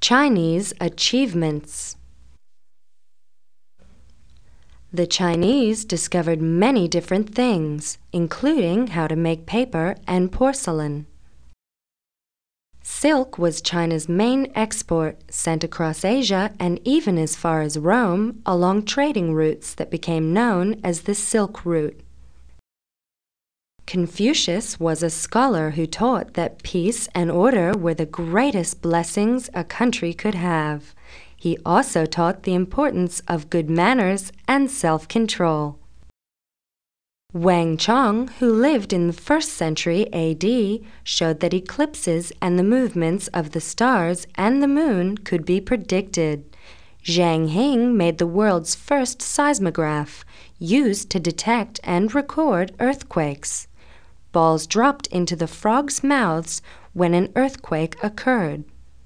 Chinese achievements. The Chinese discovered many different things, including how to make paper and porcelain. Silk was China's main export, sent across Asia and even as far as Rome along trading routes that became known as the Silk Route. Confucius was a scholar who taught that peace and order were the greatest blessings a country could have. He also taught the importance of good manners and self-control. Wang Chong, who lived in the 1st century AD, showed that eclipses and the movements of the stars and the moon could be predicted. Zhang Hing made the world's first seismograph, used to detect and record earthquakes. Balls dropped into the frogs' mouths when an earthquake occurred.